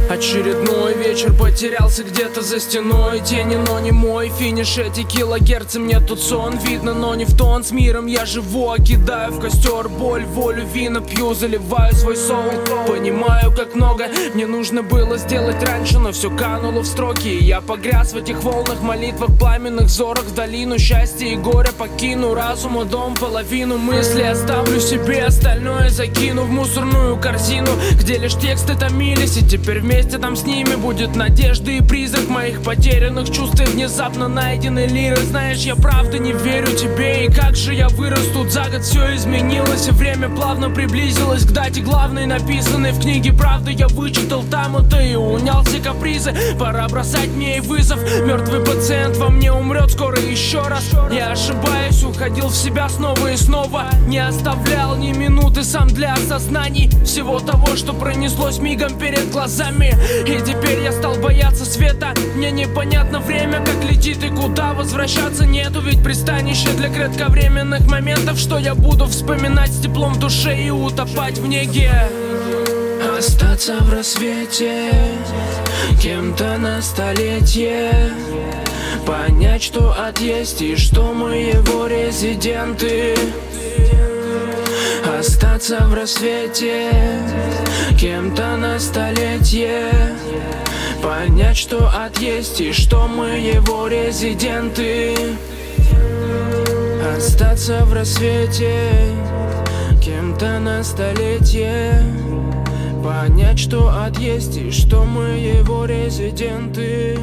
Очередной вечер потерялся где-то за стеной тени, но не мой финиш. Эти килогерцы, мне тут сон видно, но не в тон с миром я живу. Кидаю в костер боль, волю, вина пью, заливаю свой соул. Понимаю, как много мне нужно было сделать раньше, но все кануло в строки, и я погряз в этих волнах, молитвах, пламенных зорах. В долину счастья и горя покину разума дом, половину мыслей оставлю себе, остальное закину в мусорную корзину, где лишь тексты томились, и теперь вместе там с ними будет надежда и призрак моих потерянных чувств и внезапно найденной лиры. Знаешь, я правда не верю тебе, и как же я вырос тут за год, все изменилось, и время плавно приблизилось к дате главной, написанной в книге правды. Я вычитал там это и унял все капризы, пора бросать мне и вызов. Мертвый пациент во мне умрет скоро еще раз. Я ошибаюсь, уходил в себя снова и снова, не оставлял ни минуты сам для осознаний всего того, что пронеслось мигом перед глазами. И теперь я стал бояться света. Мне непонятно время, как летит и куда возвращаться нету. Ведь пристанище для кратковременных моментов, что я буду вспоминать с теплом в душе и утопать в неге. Остаться в рассвете, кем-то на столетие, понять, что ад есть и что мы его резиденты. Остаться в рассвете, кем-то на столетие, понять, что ад есть и что мы его резиденты. Остаться в рассвете, кем-то на столетие, понять, что ад есть и что мы его резиденты.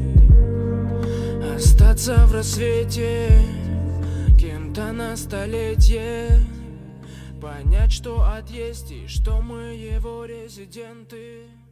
Остаться в рассвете, кем-то на столетие, понять, что ад есть и что мы его резиденты.